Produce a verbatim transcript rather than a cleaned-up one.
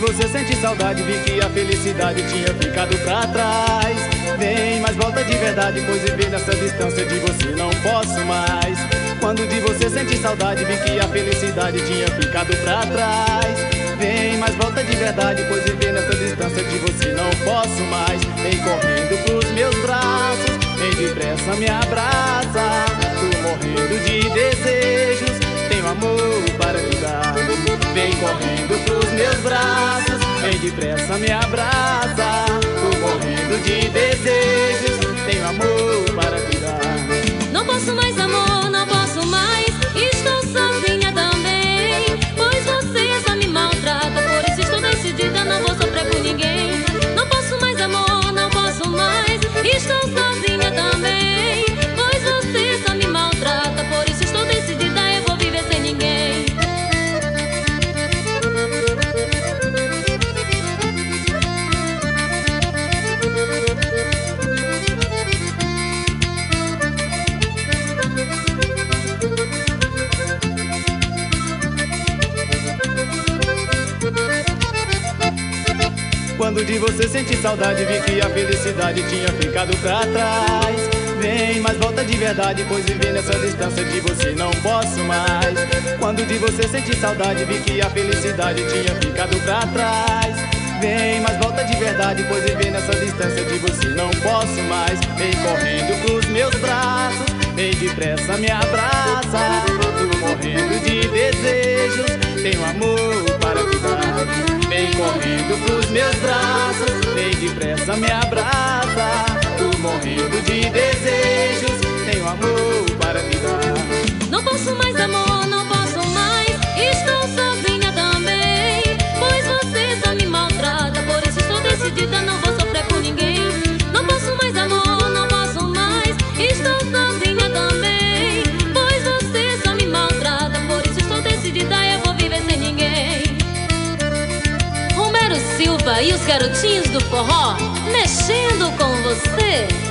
você sente saudade, vi que a felicidade tinha ficado pra trás. Vem, mas volta de verdade, pois viver nessa distância de você não posso mais. Quando de você sente saudade, vi que a felicidade tinha ficado pra trás. Vem, mas volta de verdade, pois viver nessa distância de você não posso mais. Vem correndo pros meus braços, vem depressa me abraça. Tô morrendo de desejos, tenho amor para te dar. Vem correndo pros meus braços, vem depressa me abraça. Tô morrendo de desejos, tenho amor para te dar. Não posso mais, amor, não posso mais. Estou sozinha também, pois você só me maltrata. Por isso estou decidida, não vou sofrer por ninguém. Não posso mais, amor, não posso mais. Estou sozinha também, pois você só me maltrata. Por isso estou decidida, eu vou viver sem ninguém. Quando de você sente saudade, vi que a felicidade tinha ficado pra trás. Vem, mas volta de verdade, pois viver nessa distância de você não posso mais. Quando de você sente saudade, vi que a felicidade tinha ficado pra trás. Vem, mas volta de verdade, pois viver nessa distância de você não posso mais. Vem correndo pros meus braços, vem depressa me abraça. Tô morrendo de desejos, tenho amor para te dar. Vem correndo pros meus braços, vem depressa me abraça. Tô morrendo de desejos, tenho amor para te dar. Não posso mais, amor, não posso mais. Estou sozinha também, pois você só me maltrata. Por isso estou decidida, não vou sofrer por ninguém. Não posso mais, amor, não posso mais. Estou sozinha também, pois você só me maltrata. Por isso estou decidida, eu vou viver sem ninguém. Romero Silva e os garotinhos do forró, mexendo com você.